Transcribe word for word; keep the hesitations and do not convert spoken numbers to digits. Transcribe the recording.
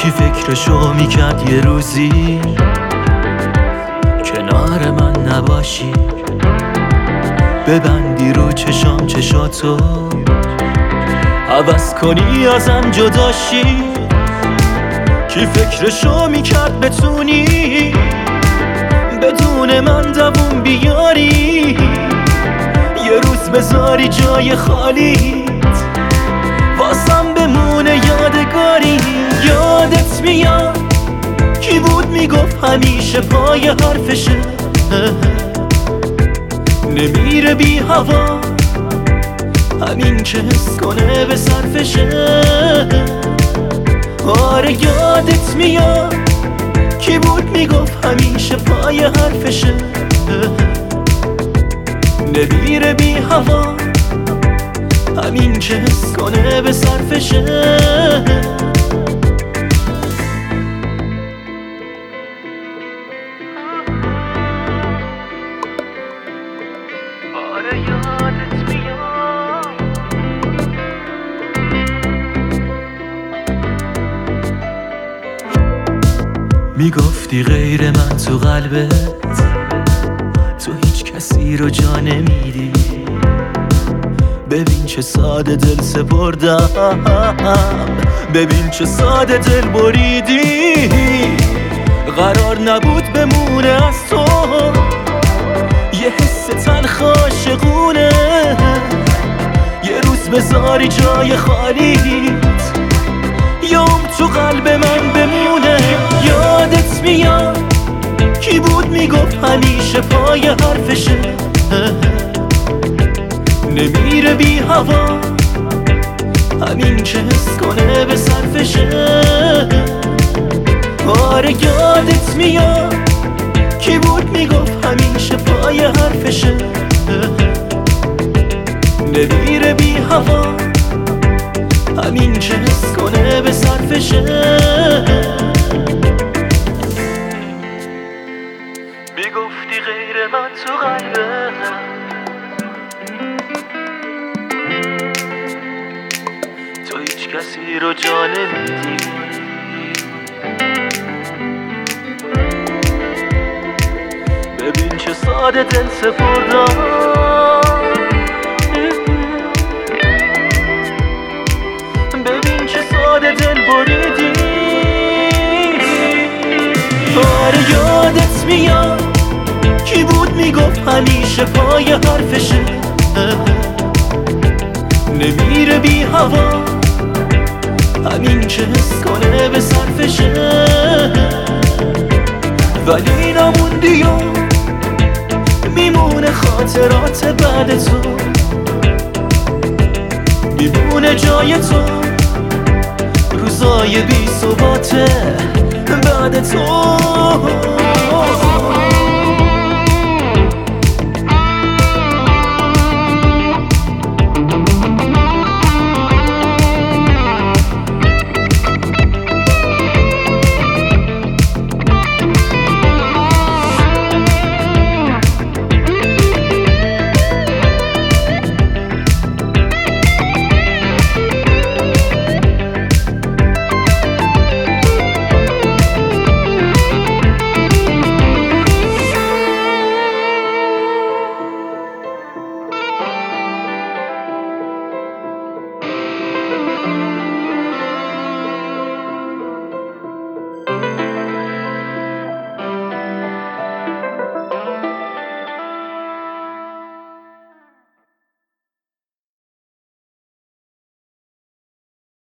کی فکرشو میکرد یه روزی کنار من نباشی، ببندی رو چشام چشاتو، عوض کنی ازم جداشی. کی فکرشو میکرد بتونی بدون من دووم بیاری، یه روز بذاری جای خالیت واسم بمونه یادگاری. یادت میاد کی بود میگفت همیشه پای حرفشه، نمیره بی هوا همین که حس کنه به صرفشه. آره یادت میاد کی بود میگفت همیشه پای حرفشه، نمیره بی هوا همین که حس کنه به صرفشه. آره یادت میاد میگفتی غیر من تو قلبت تو هیچ کسی رو جا نمیدی. ببین چه ساده دل سپردم، ببین چه ساده دل بریدی. قرار نبود بمونه از تو یه حس تلخ عاشقونه، یه روز بذاری جای خالیت یام تو قلب من بمونه. یادت میاد کی بود میگفت همیشه پای حرفشه، نمیره بی هوا همین که حس کنه به صرفشه. آره یادت میاد کی بود میگفت همیشه پای حرفشه، نمیره بی هوا همین که حس کنه به صرفشه. میگفتی غیر من تو قلبت تو هیچ کسی رو جا نمیدی. ببین چه ساده دل سپردم، ببین چه ساده دل بریدی. آره یادت میاد کی بود میگفت همیشه پای حرفشه، نمیره بی هوا همین که حس کنه به صرفشه. ولی نموندی و میمونه خاطرات بعد تو، میمونه جای تو روزای بی ثباته بعد تو.